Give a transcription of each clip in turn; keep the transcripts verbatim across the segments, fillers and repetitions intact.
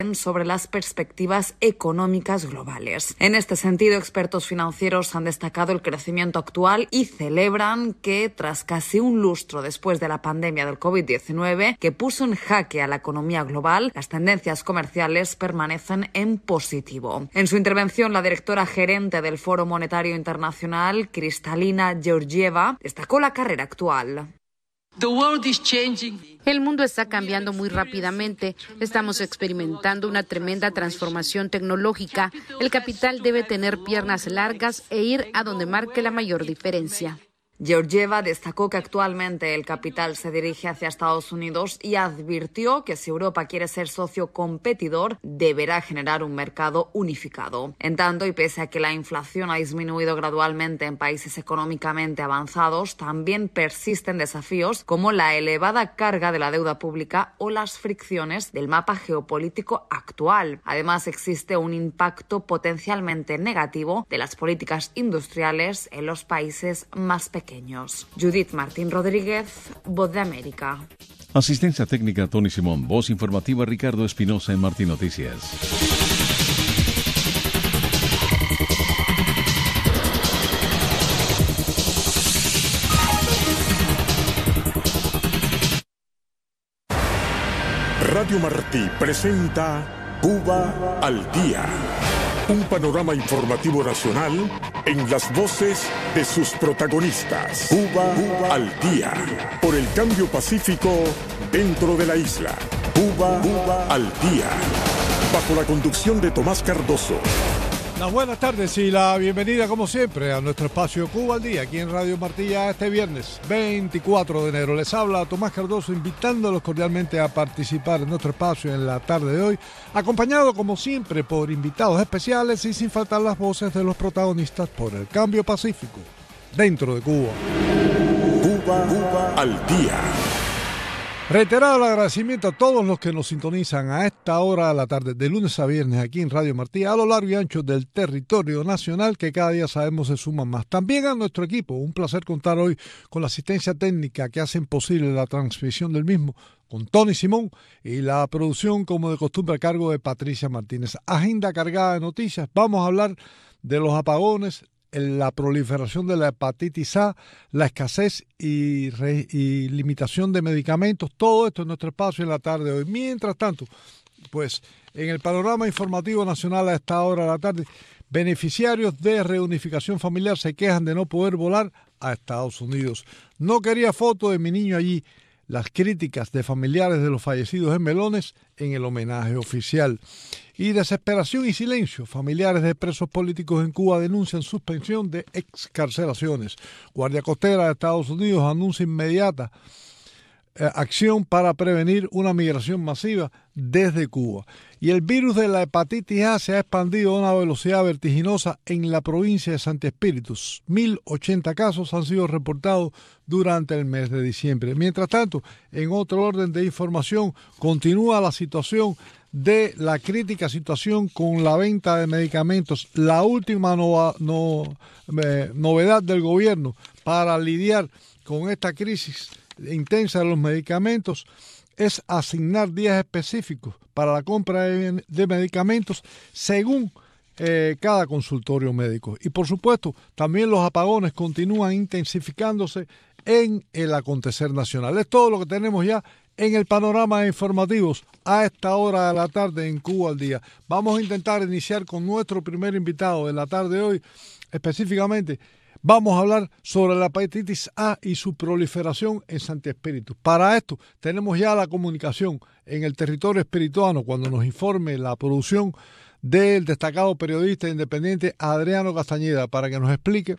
sobre las perspectivas económicas globales. En este sentido, expertos financieros han destacado el crecimiento actual y celebran que, tras casi un lustro después de la pandemia del COVID diecinueve, que puso en jaque a la economía global, las tendencias comerciales permanecen en positivo. En su intervención, la directora gerente del Foro Monetario Internacional, Kristalina Georgieva, destacó la carrera actual. El mundo está cambiando muy rápidamente. Estamos experimentando una tremenda transformación tecnológica. El capital debe tener piernas largas e ir a donde marque la mayor diferencia. Georgieva destacó que actualmente el capital se dirige hacia Estados Unidos y advirtió que si Europa quiere ser socio competidor, deberá generar un mercado unificado. En tanto, y pese a que la inflación ha disminuido gradualmente en países económicamente avanzados, también persisten desafíos como la elevada carga de la deuda pública o las fricciones del mapa geopolítico actual. Además, existe un impacto potencialmente negativo de las políticas industriales en los países más pequeños. Judith Martín Rodríguez, Voz de América. Asistencia técnica Tony Simón, voz informativa Ricardo Espinosa en Martín Noticias. Radio Martí presenta Cuba al Día. Un panorama informativo nacional en las voces de sus protagonistas. Cuba, Cuba al Día. Por el cambio pacífico dentro de la isla. Cuba, Cuba al Día. Bajo la conducción de Tomás Cardoso. Las buenas tardes y la bienvenida, como siempre, a nuestro espacio Cuba al Día, aquí en Radio Martí, este viernes veinticuatro de enero. Les habla Tomás Cardoso, invitándolos cordialmente a participar en nuestro espacio en la tarde de hoy, acompañado, como siempre, por invitados especiales y sin faltar las voces de los protagonistas por el cambio pacífico dentro de Cuba. Cuba, Cuba al Día. Reiterado el agradecimiento a todos los que nos sintonizan a esta hora de la tarde, de lunes a viernes, aquí en Radio Martí, a lo largo y ancho del territorio nacional, que cada día sabemos se suman más. También a nuestro equipo, un placer contar hoy con la asistencia técnica que hacen posible la transmisión del mismo, con Tony Simón, y la producción, como de costumbre, a cargo de Patricia Martínez. Agenda cargada de noticias. Vamos a hablar de los apagones, la proliferación de la hepatitis A, la escasez y, re, y limitación de medicamentos, todo esto en nuestro espacio en la tarde de hoy. Mientras tanto, pues en el panorama informativo nacional a esta hora de la tarde, beneficiarios de reunificación familiar se quejan de no poder volar a Estados Unidos. No quería foto de mi niño allí. Las críticas de familiares de los fallecidos en Melones en el homenaje oficial. Y desesperación y silencio. Familiares de presos políticos en Cuba denuncian suspensión de excarcelaciones. Guardia Costera de Estados Unidos anuncia inmediata eh, acción para prevenir una migración masiva desde Cuba. Y el virus de la hepatitis A se ha expandido a una velocidad vertiginosa en la provincia de Santi Espíritus. mil ochenta casos han sido reportados durante el mes de diciembre. Mientras tanto, en otro orden de información, continúa la situación de la crítica situación con la venta de medicamentos. La última nova, no, eh, novedad del gobierno para lidiar con esta crisis intensa de los medicamentos es asignar días específicos para la compra de, de medicamentos según eh, cada consultorio médico. Y por supuesto, también los apagones continúan intensificándose en el acontecer nacional. Es todo lo que tenemos ya en el panorama de informativos a esta hora de la tarde en Cuba al Día. Vamos a intentar iniciar con nuestro primer invitado de la tarde de hoy. Específicamente, vamos a hablar sobre la hepatitis A y su proliferación en Santi Espíritus. Para esto, tenemos ya la comunicación en el territorio espirituano cuando nos informe la producción del destacado periodista independiente Adriano Castañeda para que nos explique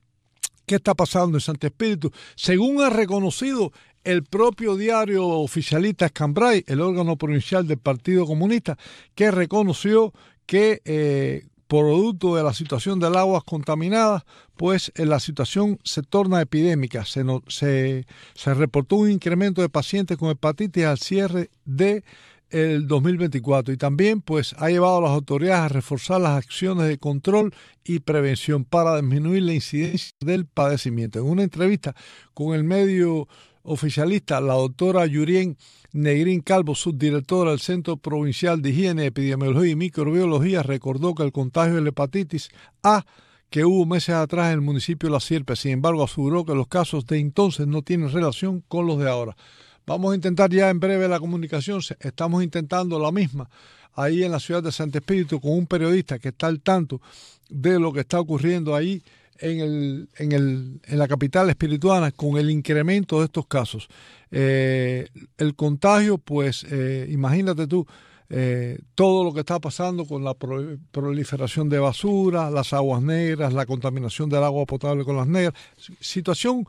qué está pasando en Santi Espíritus, según ha reconocido el propio diario oficialista Escambray, el órgano provincial del Partido Comunista, que reconoció que eh, producto de la situación del aguas contaminadas, pues eh, la situación se torna epidémica. Se, no, se, se reportó un incremento de pacientes con hepatitis al cierre de el dos mil veinticuatro y también pues ha llevado a las autoridades a reforzar las acciones de control y prevención para disminuir la incidencia del padecimiento. En una entrevista con el medio oficialista, la doctora Yurien Negrín Calvo, subdirectora del Centro Provincial de Higiene, Epidemiología y Microbiología, recordó que el contagio de la hepatitis A que hubo meses atrás en el municipio de La Sierpe, sin embargo, aseguró que los casos de entonces no tienen relación con los de ahora. Vamos a intentar ya en breve la comunicación, estamos intentando la misma ahí en la ciudad de Santo Espíritu con un periodista que está al tanto de lo que está ocurriendo ahí en, el, en, el, en la capital espirituana con el incremento de estos casos. Eh, el contagio, pues eh, imagínate tú, eh, todo lo que está pasando con la pro, proliferación de basura, las aguas negras, la contaminación del agua potable con las negras, situación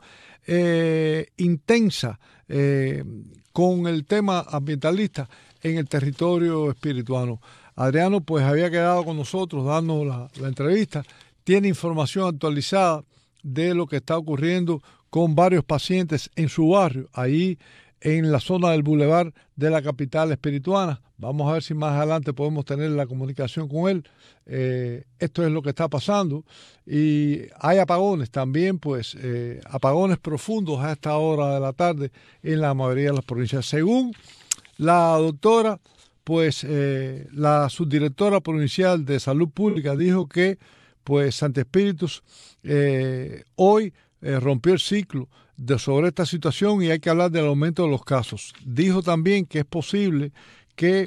eh, intensa eh, con el tema ambientalista en el territorio espirituano. Adriano pues había quedado con nosotros dando la, la entrevista, tiene información actualizada de lo que está ocurriendo con varios pacientes en su barrio, ahí en la zona del bulevar de la capital espirituana. Vamos a ver si más adelante podemos tener la comunicación con él. Eh, esto es lo que está pasando. Y hay apagones también, pues, eh, apagones profundos a esta hora de la tarde en la mayoría de las provincias. Según la doctora, pues, eh, la subdirectora provincial de Salud Pública dijo que, pues, Santo Espíritu eh, hoy eh, rompió el ciclo de sobre esta situación y hay que hablar del aumento de los casos. Dijo también que es posible que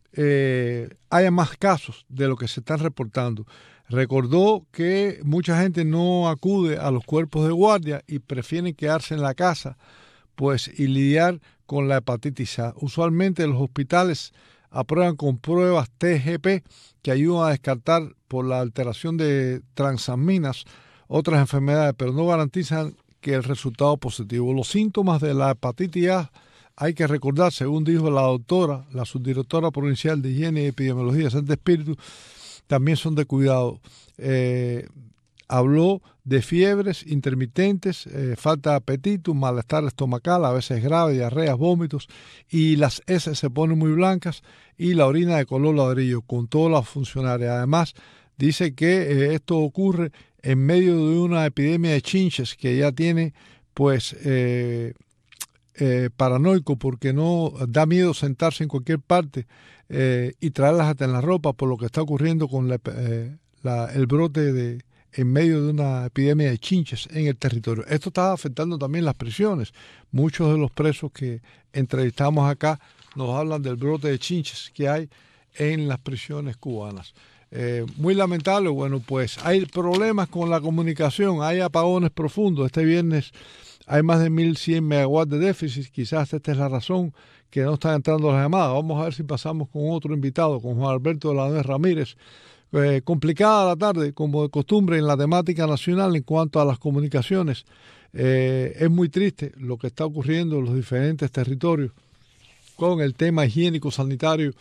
eh, haya más casos de lo que se están reportando. Recordó que mucha gente no acude a los cuerpos de guardia y prefieren quedarse en la casa, pues, y lidiar con la hepatitis A. Usualmente los hospitales aprueban con pruebas T G P que ayudan a descartar por la alteración de transaminas otras enfermedades, pero no garantizan que el resultado positivo. Los síntomas de la hepatitis A, hay que recordar, según dijo la doctora, la subdirectora provincial de Higiene y Epidemiología de Santo Espíritu, también son de cuidado. Eh, habló de fiebres intermitentes, eh, falta de apetito, malestar estomacal, a veces grave, diarreas, vómitos, y las heces se ponen muy blancas y la orina de color ladrillo, con todas las funcionarias. Además, dice que eh, esto ocurre en medio de una epidemia de chinches que ya tiene, pues, eh, eh, paranoico, porque no da miedo sentarse en cualquier parte eh, y traerlas hasta en la ropa por lo que está ocurriendo con la, eh, la, el brote de en medio de una epidemia de chinches en el territorio. Esto está afectando también las prisiones. Muchos de los presos que entrevistamos acá nos hablan del brote de chinches que hay en las prisiones cubanas. Eh, muy lamentable. Bueno, pues hay problemas con la comunicación, hay apagones profundos. Este viernes hay más de mil cien megawatts de déficit, quizás esta es la razón que no están entrando las llamadas. Vamos a ver si pasamos con otro invitado, con Juan Alberto de la Nuez Ramírez. Eh, complicada la tarde, como de costumbre en la temática nacional en cuanto a las comunicaciones. Eh, es muy triste lo que está ocurriendo en los diferentes territorios con el tema higiénico-sanitario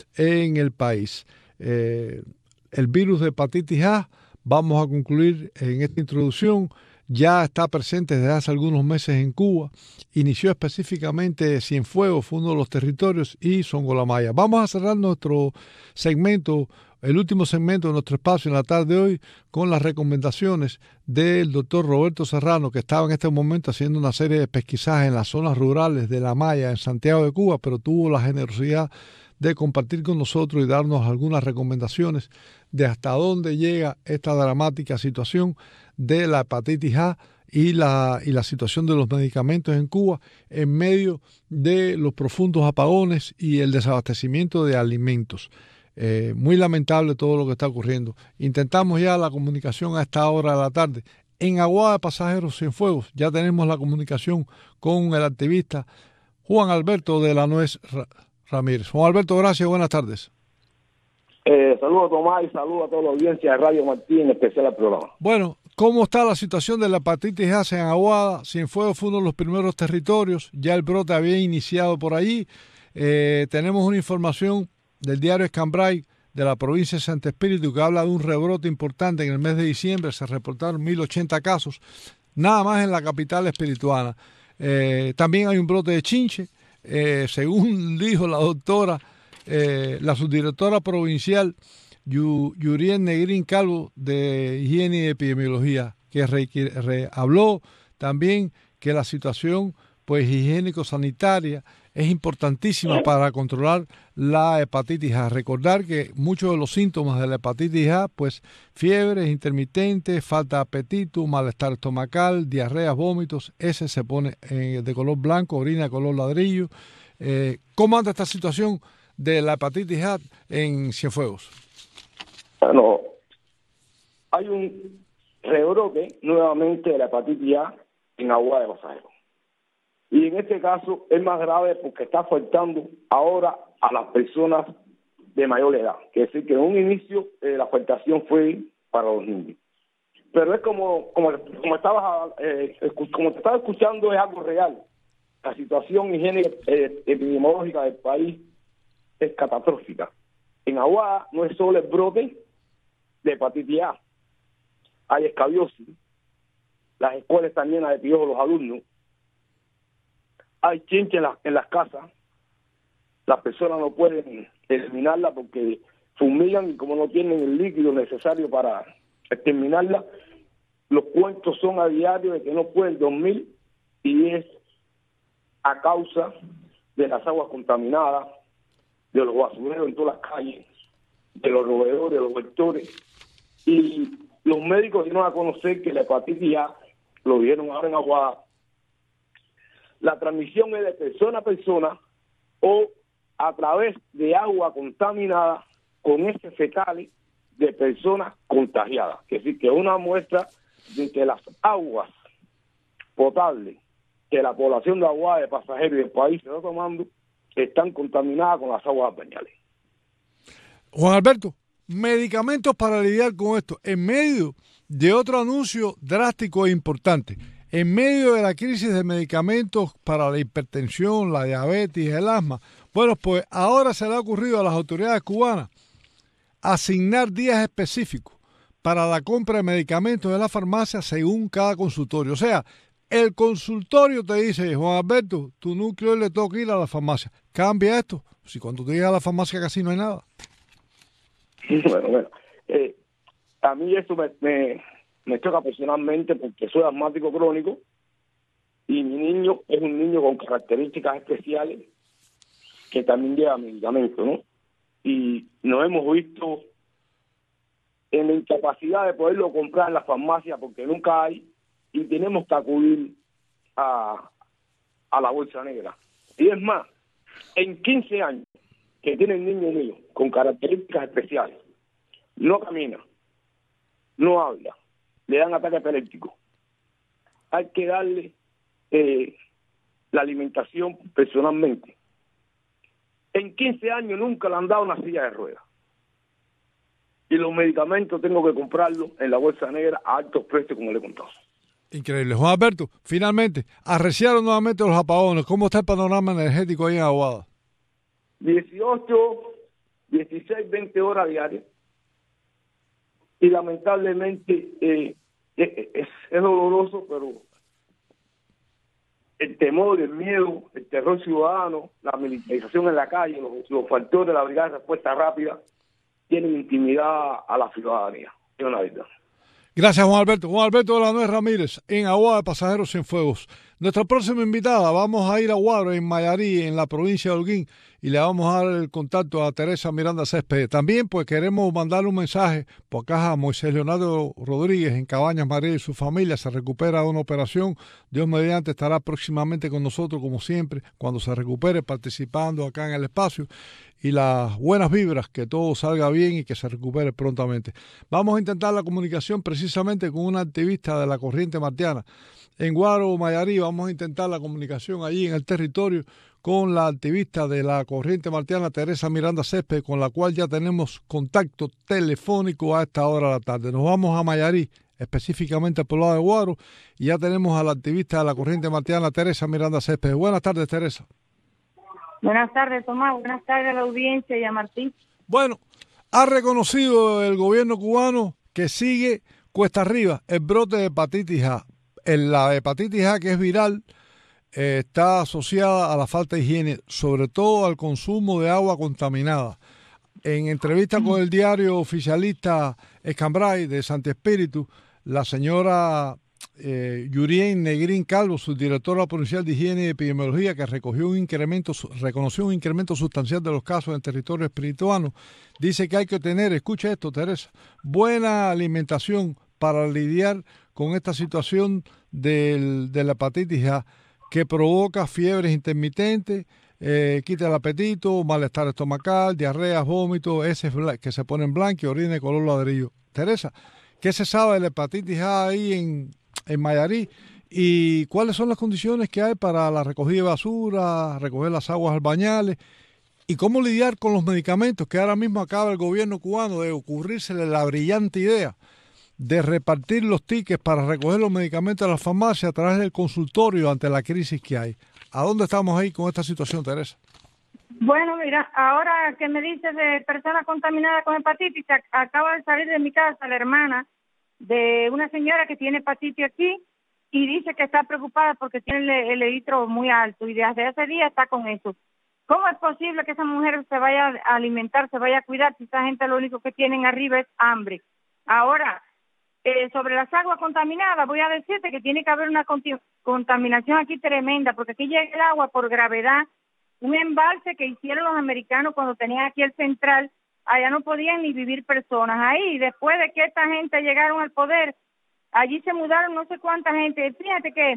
en el país. Eh, el virus de hepatitis A, vamos a concluir en esta introducción, ya está presente desde hace algunos meses en Cuba. Inició específicamente Cienfuegos, fue uno de los territorios, y Songolamaya. Vamos a cerrar nuestro segmento, el último segmento de nuestro espacio en la tarde de hoy, con las recomendaciones del doctor Roberto Serrano, que estaba en este momento haciendo una serie de pesquisajes en las zonas rurales de La Maya, en Santiago de Cuba, pero tuvo la generosidad de compartir con nosotros y darnos algunas recomendaciones de hasta dónde llega esta dramática situación de la hepatitis A y la, y la situación de los medicamentos en Cuba en medio de los profundos apagones y el desabastecimiento de alimentos. Eh, muy lamentable todo lo que está ocurriendo. Intentamos ya la comunicación a esta hora de la tarde. En Aguada de Pasajeros Cienfuegos ya tenemos la comunicación con el activista Juan Alberto de la Nuez Ramírez. Juan Alberto, gracias, buenas tardes. Eh, saludos, Tomás, y saludos a toda la audiencia de Radio Martí, en especial al programa. Bueno, ¿cómo está la situación de la hepatitis A en Aguada? Cienfuegos fue uno de los primeros territorios, ya el brote había iniciado por allí. Eh, tenemos una información del diario Escambray de la provincia de Santo Espíritu que habla de un rebrote importante. En el mes de diciembre se reportaron mil ochenta casos, nada más en la capital espirituana. Eh, también hay un brote de chinche, eh, según dijo la doctora, eh, la subdirectora provincial Yurien Negrín Calvo de Higiene y Epidemiología, que re, re, habló también que la situación pues higiénico-sanitaria es importantísima para controlar la hepatitis A. Recordar que muchos de los síntomas de la hepatitis A, pues fiebres intermitentes, falta de apetito, malestar estomacal, diarreas, vómitos, ese se pone eh, de color blanco, orina de color ladrillo. Eh, ¿Cómo anda esta situación de la hepatitis A en Cienfuegos? Bueno, hay un rebrote nuevamente de la hepatitis A en Aguada de Pasajeros. Y en este caso es más grave porque está afectando ahora a las personas de mayor edad. Es decir, que en un inicio eh, la afectación fue para los niños. Pero es como como, como, estabas, eh, como te estaba escuchando, es algo real. La situación higiénica eh, epidemiológica del país es catastrófica. En Aguada no es solo el brote de hepatitis A, hay escabiosis, las escuelas están llenas de piojos los alumnos, hay chinches en, la, en las casas, las personas no pueden eliminarla porque fumigan y como no tienen el líquido necesario para exterminarla, los cuentos son a diario de que no pueden dormir y es a causa de las aguas contaminadas, de los basureros en todas las calles, de los roedores, de los vectores. Y los médicos dieron a conocer que la hepatitis A, lo vieron ahora en Aguada, la transmisión es de persona a persona o a través de agua contaminada con heces fecales de personas contagiadas. Es decir, que es una muestra de que las aguas potables que la población de Aguada, de Pasajeros y del país se está tomando están contaminadas con las aguas bañales. Juan Alberto, medicamentos para lidiar con esto, en medio de otro anuncio drástico e importante, en medio de la crisis de medicamentos para la hipertensión, la diabetes, el asma. Bueno, pues ahora se le ha ocurrido a las autoridades cubanas asignar días específicos para la compra de medicamentos de la farmacia según cada consultorio. O sea, el consultorio te dice, Juan Alberto, tu núcleo le toca ir a la farmacia. Cambia esto. Si cuando tú llegas a la farmacia casi no hay nada. Bueno, bueno. Eh, a mí eso me, me, me choca personalmente porque soy asmático crónico y mi niño es un niño con características especiales que también lleva medicamentos, ¿no? Y nos hemos visto en la incapacidad de poderlo comprar en la farmacia porque nunca hay y tenemos que acudir a, a la bolsa negra. Y es más, en quince años que tiene el niño mío con características especiales, no camina, no habla, le dan ataque epiléptico. Hay que darle eh, la alimentación personalmente. En quince años nunca le han dado una silla de ruedas. Y los medicamentos tengo que comprarlos en la bolsa negra a altos precios, como le he contado. Increíble. Juan Alberto, finalmente, arreciaron nuevamente los apagones. ¿Cómo está el panorama energético ahí en Aguada? dieciocho, dieciséis, veinte horas diarias. Y lamentablemente eh, es, es, es doloroso, pero el temor, el miedo, el terror ciudadano, la militarización en la calle, los, los factores de la Brigada de Respuesta Rápida tienen intimidad a la ciudadanía. Es una verdad. Gracias, Juan Alberto. Juan Alberto de la Nuez Ramírez, en Aguada de Pasajeros Cienfuegos. Nuestra próxima invitada, vamos a ir a Guaro, en Mayarí, en la provincia de Holguín, y le vamos a dar el contacto a Teresa Miranda Céspedes. También, pues, queremos mandar un mensaje por acá a Moisés Leonardo Rodríguez, en Cabañas María, y su familia. Se recupera de una operación. Dios mediante estará próximamente con nosotros, como siempre, cuando se recupere, participando acá en el espacio. Y las buenas vibras, que todo salga bien y que se recupere prontamente. Vamos a intentar la comunicación precisamente con una activista de la corriente martiana. En Guaro, Mayarí, vamos a intentar la comunicación allí en el territorio con la activista de la corriente martiana, Teresa Miranda Céspedes, con la cual ya tenemos contacto telefónico a esta hora de la tarde. Nos vamos a Mayarí, específicamente al poblado de Guaro, y ya tenemos a la activista de la corriente martiana, Teresa Miranda Céspedes. Buenas tardes, Teresa. Buenas tardes, Tomás. Buenas tardes a la audiencia y a Martín. Bueno, ha reconocido el gobierno cubano que sigue cuesta arriba el brote de hepatitis A. La hepatitis A, que es viral, eh, está asociada a la falta de higiene, sobre todo al consumo de agua contaminada. En entrevista con el diario oficialista Escambray de Santi Espíritu, la señora eh, Yurien Negrín Calvo, subdirectora provincial de Higiene y Epidemiología, que recogió un incremento, reconoció un incremento sustancial de los casos en territorio espirituano, dice que hay que tener, escucha esto, Teresa, buena alimentación para lidiar con esta situación del, de la hepatitis A, que provoca fiebres intermitentes, eh, quita el apetito, malestar estomacal, diarreas, vómitos, heces que se ponen blancos y orina de color ladrillo. Teresa, ¿qué se sabe de la hepatitis A ahí en, en Mayarí? ¿Y cuáles son las condiciones que hay para la recogida de basura, recoger las aguas albañales? ¿Y cómo lidiar con los medicamentos que ahora mismo acaba el gobierno cubano de ocurrírsele la brillante idea de repartir los tickets para recoger los medicamentos de la farmacia a través del consultorio ante la crisis que hay? ¿A dónde estamos ahí con esta situación, Teresa? Bueno, mira, ahora que me dices de personas contaminadas con hepatitis, acaba de salir de mi casa la hermana de una señora que tiene hepatitis aquí y dice que está preocupada porque tiene el eritro muy alto y desde ese día está con eso. ¿Cómo es posible que esa mujer se vaya a alimentar, se vaya a cuidar si esa gente lo único que tienen arriba es hambre? Ahora, eh, sobre las aguas contaminadas, voy a decirte que tiene que haber una conti- contaminación aquí tremenda, porque aquí llega el agua por gravedad, un embalse que hicieron los americanos cuando tenían aquí el central, allá no podían ni vivir personas ahí. Después de que esta gente llegaron al poder, allí se mudaron no sé cuánta gente. Fíjate que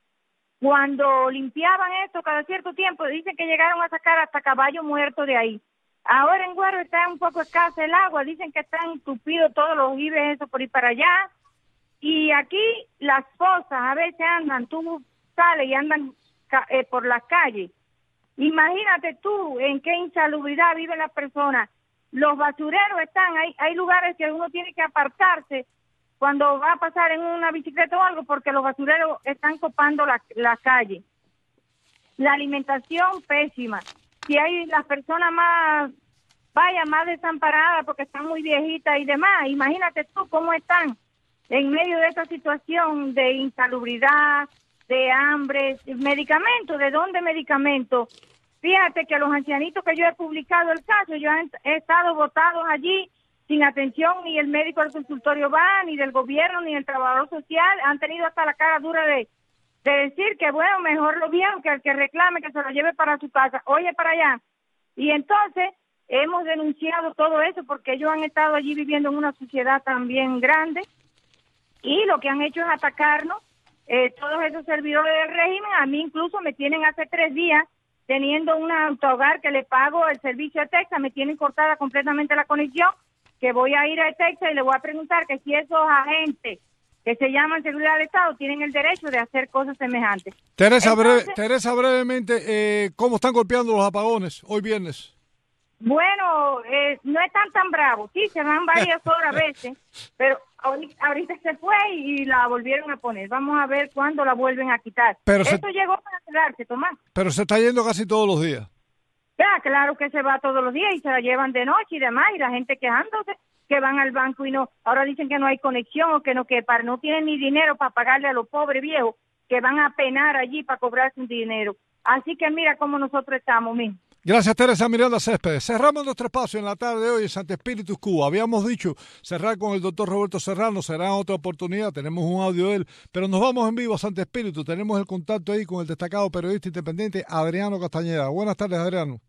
cuando limpiaban esto cada cierto tiempo, dicen que llegaron a sacar hasta caballo muerto de ahí. Ahora en Guaro está un poco escasa el agua, dicen que están entupidos todos los jibes, eso por ir para allá. Y aquí las fosas a veces andan, tú sales y andan eh, por las calles. Imagínate tú en qué insalubridad viven las personas. Los basureros están, hay, hay lugares que uno tiene que apartarse cuando va a pasar en una bicicleta o algo, porque los basureros están copando la, la calle. La alimentación pésima. Si hay las personas más, vaya, más desamparadas porque están muy viejitas y demás, imagínate tú cómo están en medio de esta situación de insalubridad, de hambre, medicamentos, ¿de dónde medicamentos? Fíjate que los ancianitos que yo he publicado el caso, yo he, he estado botados allí sin atención, ni el médico del consultorio va, ni del gobierno, ni el trabajador social, han tenido hasta la cara dura de, de decir que bueno, mejor lo vieron que el que reclame que se lo lleve para su casa, oye para allá. Y entonces hemos denunciado todo eso porque ellos han estado allí viviendo en una sociedad también grande y lo que han hecho es atacarnos. Eh, todos esos servidores del régimen, a mí incluso me tienen hace tres días teniendo un autohogar que le pago el servicio de Texas, me tienen cortada completamente la conexión, que voy a ir a Texas y le voy a preguntar que si esos agentes que se llaman seguridad del Estado tienen el derecho de hacer cosas semejantes. Teresa, Entonces, breve, Teresa brevemente, eh, ¿cómo están golpeando los apagones hoy viernes? Bueno, eh, no están tan bravos, sí, se van varias horas a veces, pero ahorita, ahorita se fue y la volvieron a poner. Vamos a ver cuándo la vuelven a quitar. Pero Esto se, llegó para quedarse, Tomás. Pero se está yendo casi todos los días. Ya, claro que se va todos los días y se la llevan de noche y demás, y la gente quejándose que van al banco y no, ahora dicen que no hay conexión o que no, que para, no tienen ni dinero para pagarle a los pobres viejos que van a penar allí para cobrarse un dinero. Así que mira cómo nosotros estamos, mismo. Gracias, Teresa Miranda Céspedes. Cerramos nuestro espacio en la tarde de hoy en Santo Espíritu Cuba. Habíamos dicho cerrar con el doctor Roberto Serrano, será en otra oportunidad, tenemos un audio de él, pero nos vamos en vivo a Santo Espíritu, tenemos el contacto ahí con el destacado periodista independiente Adriano Castañeda. Buenas tardes, Adriano.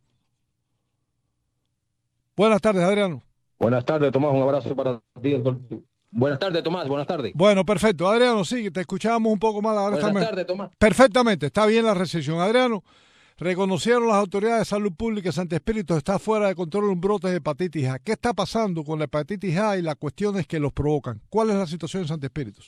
Buenas tardes, Adriano. Buenas tardes, Tomás, un abrazo para ti. Buenas tardes, Tomás, buenas tardes. Bueno, perfecto. Adriano, sí, te escuchábamos un poco más. Ahora buenas está tardes, Tomás. Perfectamente, está bien la recepción. Adriano, reconocieron las autoridades de salud pública que Santo Espíritu está fuera de control un brote de hepatitis A. ¿Qué está pasando con la hepatitis A y las cuestiones que los provocan? ¿Cuál es la situación en Santo Espíritu?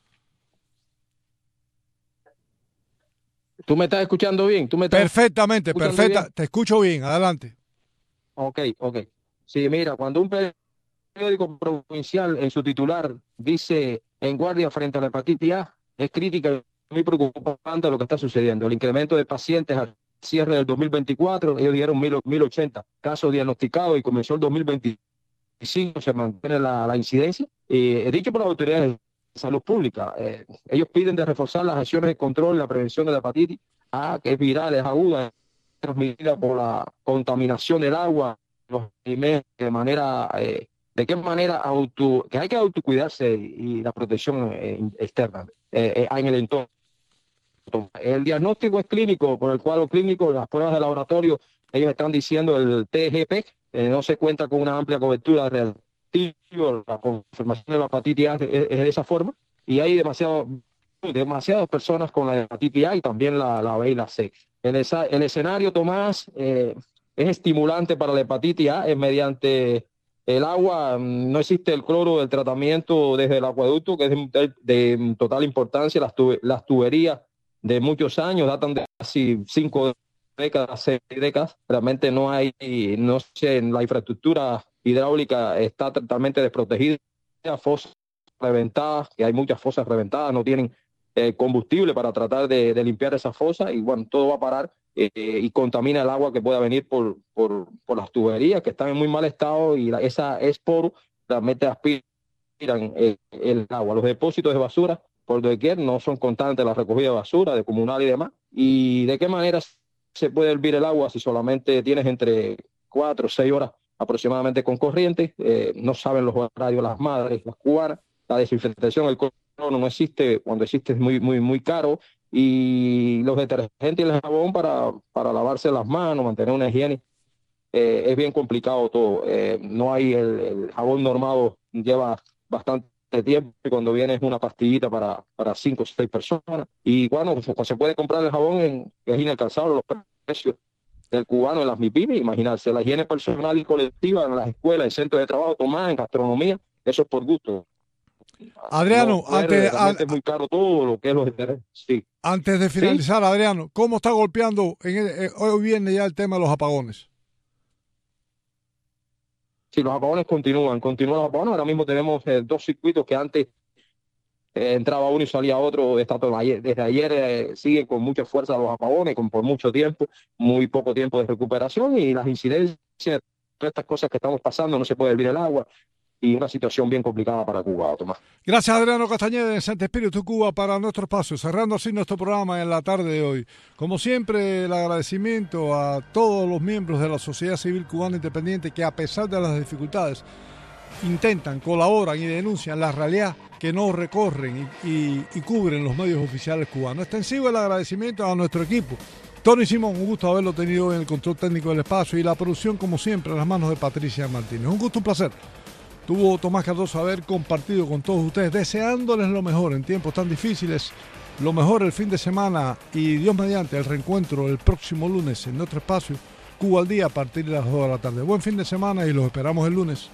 ¿Tú me estás escuchando bien? ¿Tú me estás Perfectamente, perfecta. Bien? Te escucho bien, adelante. Ok, ok. Sí, mira, cuando un periódico provincial en su titular dice en guardia frente a la hepatitis A, es crítica y muy preocupante lo que está sucediendo. El incremento de pacientes al cierre del dos mil veinticuatro, ellos dieron mil ochenta casos diagnosticados y comenzó el dos mil veinticinco, se mantiene la, la incidencia. Y he dicho por las autoridades de salud pública, eh, ellos piden de reforzar las acciones de control y la prevención de la hepatitis A, que es viral, es aguda, es transmitida por la contaminación del agua, los alimentos de manera eh, de qué manera auto, que hay que autocuidarse y la protección eh, externa eh, eh, en el entorno. El diagnóstico es clínico, por el cuadro clínico, las pruebas de laboratorio, ellos están diciendo el T G P, eh, no se cuenta con una amplia cobertura reactiva, la confirmación de la hepatitis A es, es de esa forma, y hay demasiado, demasiadas personas con la hepatitis A y también la, la B y la C. El, el escenario, Tomás, eh, es estimulante para la hepatitis A, es mediante el agua, no existe el cloro del tratamiento desde el acueducto, que es de, de, de total importancia, las, tube, las tuberías de muchos años, datan de casi cinco décadas, seis décadas, realmente no hay, no sé, la infraestructura hidráulica está totalmente desprotegida, fosas reventadas, que hay muchas fosas reventadas, no tienen eh, combustible para tratar de, de limpiar esas fosas, y bueno, todo va a parar eh, y contamina el agua que pueda venir por, por, por las tuberías, que están en muy mal estado, y la, esa esporo realmente aspiran el, el agua. Los depósitos de basura por doquier no son constantes la recogida de basura, de comunal y demás. ¿Y de qué manera se puede hervir el agua si solamente tienes entre cuatro o seis horas aproximadamente con corriente? Eh, no saben los horarios las madres, las cubanas. La desinfectación, el cloro no existe, cuando existe es muy, muy, muy caro. Y los detergentes y el jabón para, para lavarse las manos, mantener una higiene, eh, es bien complicado todo. Eh, no hay el, el jabón normado, lleva bastante de tiempo, y cuando viene es una pastillita para, para cinco o seis personas, y bueno, se puede comprar el jabón en, es inalcanzable los precios del cubano en las MIPYME. Imaginarse la higiene personal y colectiva en las escuelas, en centros de trabajo, Tomás, en gastronomía, eso es por gusto. Adriano, no, antes, ad, es muy caro todo lo que es los intereses. Sí. Antes de finalizar, ¿sí? Adriano, ¿cómo está golpeando en el, eh, hoy viene ya el tema de los apagones? Sí, los apagones continúan, continúan los apagones. Ahora mismo tenemos eh, dos circuitos que antes eh, entraba uno y salía otro. Está todo, desde ayer eh, siguen con mucha fuerza los apagones, con por mucho tiempo, muy poco tiempo de recuperación, y las incidencias, todas estas cosas que estamos pasando, no se puede hervir el agua, y una situación bien complicada para Cuba, Tomás. Gracias, Adriano Castañeda, en Santo Espíritu, Cuba, para nuestro espacio, cerrando así nuestro programa en la tarde de hoy. Como siempre, el agradecimiento a todos los miembros de la sociedad civil cubana independiente que, a pesar de las dificultades, intentan, colaboran y denuncian la realidad que no recorren y, y, y cubren los medios oficiales cubanos. Extensivo el agradecimiento a nuestro equipo. Tony Simón, un gusto haberlo tenido en el control técnico del espacio, y la producción, como siempre, en las manos de Patricia Martínez. Un gusto, un placer. Tuvo Tomás Cardoso haber compartido con todos ustedes, deseándoles lo mejor en tiempos tan difíciles, lo mejor el fin de semana, y Dios mediante el reencuentro el próximo lunes en nuestro espacio, Cuba al Día, a partir de las dos de la tarde. Buen fin de semana y los esperamos el lunes.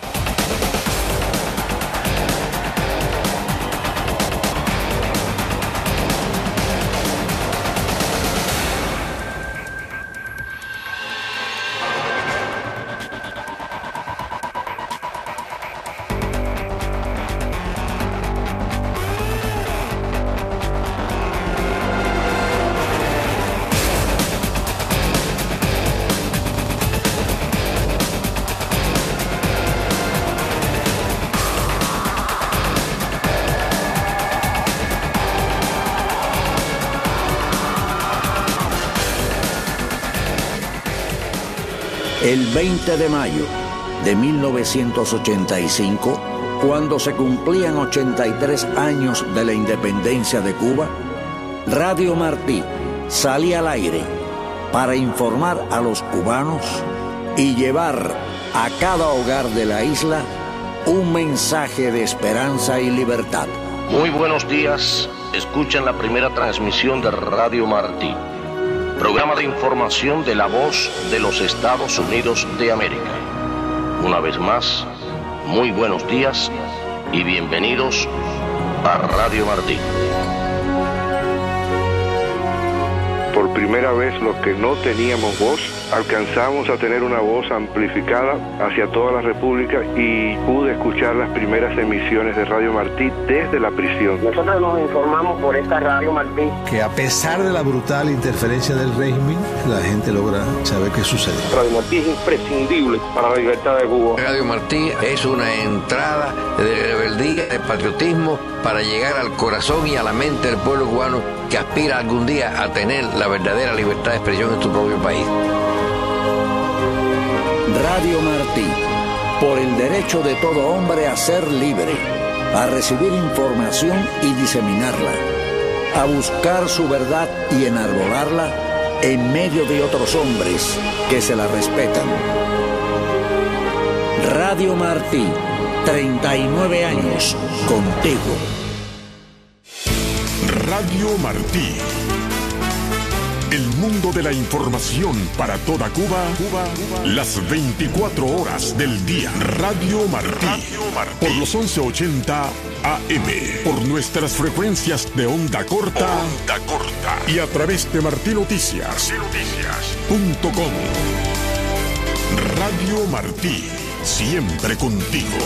El veinte de mayo de mil novecientos ochenta y cinco, cuando se cumplían ochenta y tres años de la independencia de Cuba, Radio Martí salía al aire para informar a los cubanos y llevar a cada hogar de la isla un mensaje de esperanza y libertad. Muy buenos días, escuchan la primera transmisión de Radio Martí, programa de información de la voz de los Estados Unidos de América. Una vez más, muy buenos días y bienvenidos a Radio Martí. Por primera vez, los que no teníamos voz, alcanzamos a tener una voz amplificada hacia toda la República, y pude escuchar las primeras emisiones de Radio Martí desde la prisión. Nosotros nos informamos por esta Radio Martí, que a pesar de la brutal interferencia del régimen, la gente logra saber qué sucede. Radio Martí es imprescindible para la libertad de Cuba. Radio Martí es una entrada de rebeldía, de patriotismo, para llegar al corazón y a la mente del pueblo cubano que aspira algún día a tener la verdadera libertad de expresión en su propio país. Radio Martí, por el derecho de todo hombre a ser libre, a recibir información y diseminarla, a buscar su verdad y enarbolarla en medio de otros hombres que se la respetan. Radio Martí, treinta y nueve años contigo. Radio Martí. El mundo de la información para toda Cuba, Cuba, Cuba, las veinticuatro horas del día. Radio Martí, Radio Martí. Por los once ochenta A M, por nuestras frecuencias de onda corta, onda corta y a través de martinoticias punto com. Radio Martí, siempre contigo.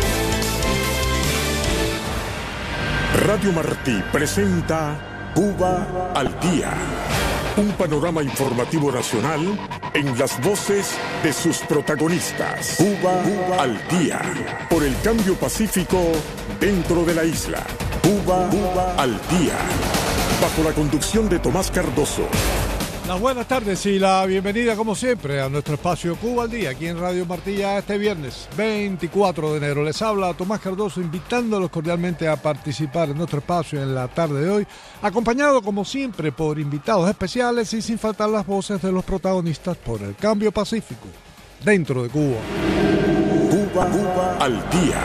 Radio Martí presenta Cuba al Día. Un panorama informativo nacional en las voces de sus protagonistas. Cuba, Cuba al Día. Por el cambio pacífico dentro de la isla. Cuba, Cuba al Día. Bajo la conducción de Tomás Cardoso. Las buenas tardes y la bienvenida, como siempre, a nuestro espacio Cuba al Día, aquí en Radio Martí, este viernes veinticuatro de enero. Les habla Tomás Cardoso, invitándolos cordialmente a participar en nuestro espacio en la tarde de hoy, acompañado, como siempre, por invitados especiales y sin faltar las voces de los protagonistas por el cambio pacífico dentro de Cuba. Cuba, Cuba al Día.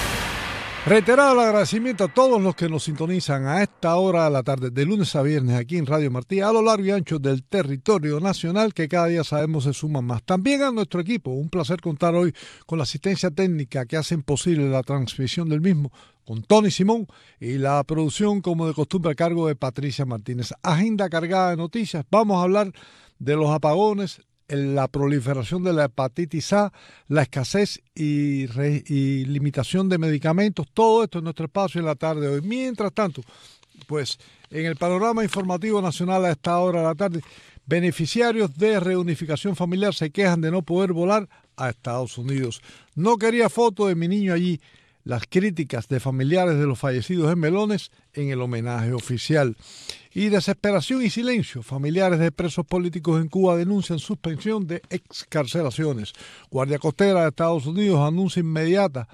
Reiterado el agradecimiento a todos los que nos sintonizan a esta hora de la tarde, de lunes a viernes, aquí en Radio Martí, a lo largo y ancho del territorio nacional, que cada día sabemos se suman más. También a nuestro equipo, un placer contar hoy con la asistencia técnica que hacen posible la transmisión del mismo, con Tony Simón, y la producción, como de costumbre, a cargo de Patricia Martínez. Agenda cargada de noticias. Vamos a hablar de los apagones, la proliferación de la hepatitis A, la escasez y, re, y limitación de medicamentos, todo esto en nuestro espacio en la tarde de hoy. Mientras tanto, pues en el panorama informativo nacional a esta hora de la tarde, beneficiarios de reunificación familiar se quejan de no poder volar a Estados Unidos. No quería foto de mi niño allí. Las críticas de familiares de los fallecidos en Melones en el homenaje oficial. Y desesperación y silencio. Familiares de presos políticos en Cuba denuncian suspensión de excarcelaciones. Guardia Costera de Estados Unidos anuncia inmediata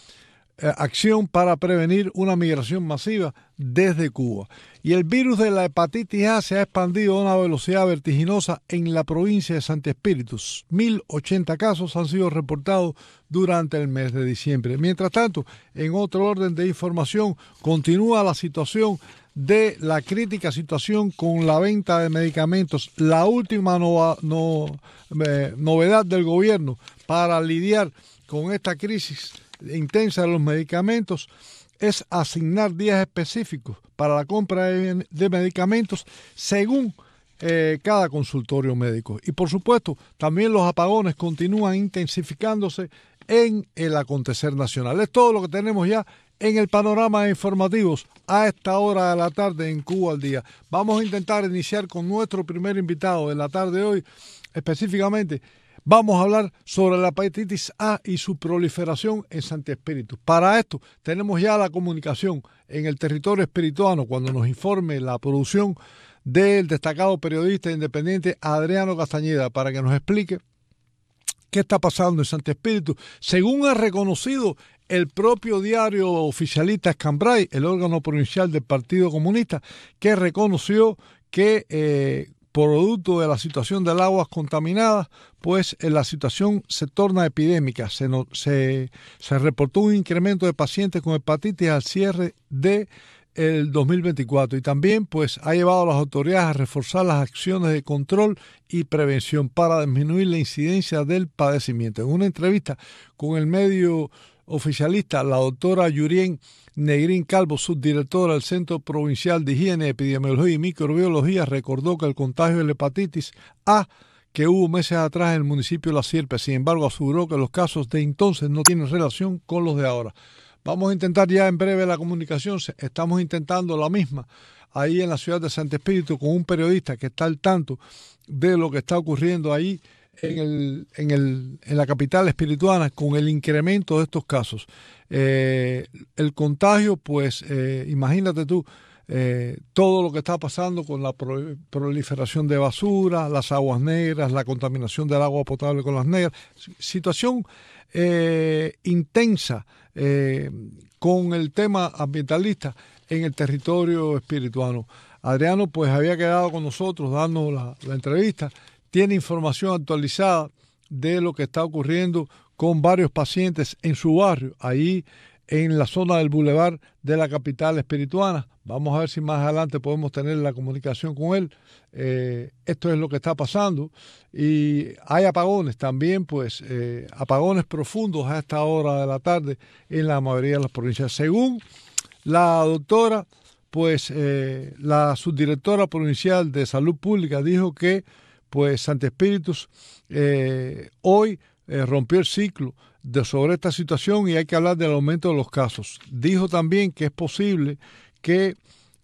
eh, acción para prevenir una migración masiva desde Cuba. Y el virus de la hepatitis A se ha expandido a una velocidad vertiginosa en la provincia de Santi Espíritus. mil ochenta casos han sido reportados durante el mes de diciembre. Mientras tanto, en otro orden de información, continúa la situación de la crítica situación con la venta de medicamentos. La última no, no, eh, novedad del gobierno para lidiar con esta crisis intensa de los medicamentos es asignar días específicos para la compra de, de medicamentos según eh, cada consultorio médico. Y por supuesto, también los apagones continúan intensificándose en el acontecer nacional. Es todo lo que tenemos ya en el panorama de informativos a esta hora de la tarde en Cuba al Día. Vamos a intentar iniciar con nuestro primer invitado de la tarde de hoy. Específicamente, vamos a hablar sobre la hepatitis A y su proliferación en Santi Espíritus. Para esto, tenemos ya la comunicación en el territorio espirituano cuando nos informe la producción del destacado periodista independiente Adriano Castañeda para que nos explique qué está pasando en Santi Espíritus, según ha reconocido el propio diario oficialista Escambray, el órgano provincial del Partido Comunista, que reconoció que eh, producto de la situación del aguas contaminadas, pues eh, la situación se torna epidémica. Se, no, se, se reportó un incremento de pacientes con hepatitis al cierre de el dos mil veinticuatro y también pues ha llevado a las autoridades a reforzar las acciones de control y prevención para disminuir la incidencia del padecimiento. En una entrevista con el medio oficialista, la doctora Yurien Negrín Calvo, subdirectora del Centro Provincial de Higiene, Epidemiología y Microbiología, recordó que el contagio de la hepatitis A que hubo meses atrás en el municipio de La Sierpe, sin embargo, aseguró que los casos de entonces no tienen relación con los de ahora. Vamos a intentar ya en breve la comunicación, estamos intentando la misma ahí en la ciudad de Santi Espíritu con un periodista que está al tanto de lo que está ocurriendo ahí en, el, en, el, en la capital espirituana con el incremento de estos casos. Eh, el contagio, pues eh, imagínate tú, eh, todo lo que está pasando con la pro, proliferación de basura, las aguas negras, la contaminación del agua potable con las negras, situación eh, intensa eh, con el tema ambientalista en el territorio espirituano. Adriano pues había quedado con nosotros dando la, la entrevista, tiene información actualizada de lo que está ocurriendo con varios pacientes en su barrio, ahí en la zona del bulevar de la capital espirituana. Vamos a ver si más adelante podemos tener la comunicación con él. Eh, esto es lo que está pasando y hay apagones también, pues eh, apagones profundos a esta hora de la tarde en la mayoría de las provincias. Según la doctora, pues eh, la subdirectora provincial de Salud Pública dijo que pues Santi Espíritus eh, hoy eh, rompió el ciclo de sobre esta situación y hay que hablar del aumento de los casos. Dijo también que es posible que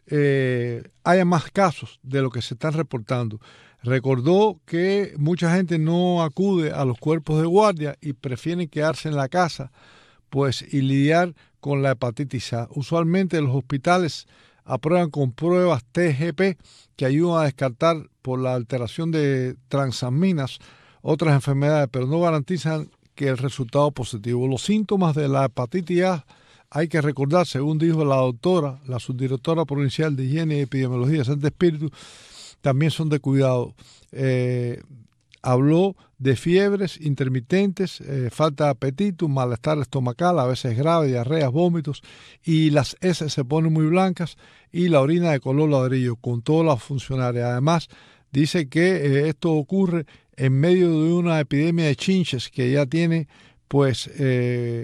eh, haya más casos de lo que se están reportando. Recordó que mucha gente no acude a los cuerpos de guardia y prefieren quedarse en la casa pues y lidiar con la hepatitis A. Usualmente los hospitales aprueban con pruebas T G P que ayudan a descartar por la alteración de transaminas otras enfermedades, pero no garantizan que el resultado positivo. Los síntomas de la hepatitis A, hay que recordar, según dijo la doctora, la subdirectora provincial de Higiene y Epidemiología, Santi Espíritus, también son de cuidado. Eh, habló de fiebres intermitentes, eh, falta de apetito, malestar estomacal, a veces grave, diarreas, vómitos, y las heces se ponen muy blancas y la orina de color ladrillo, con todas las funcionarias. Además, dice que eh, esto ocurre en medio de una epidemia de chinches que ya tiene, pues, eh,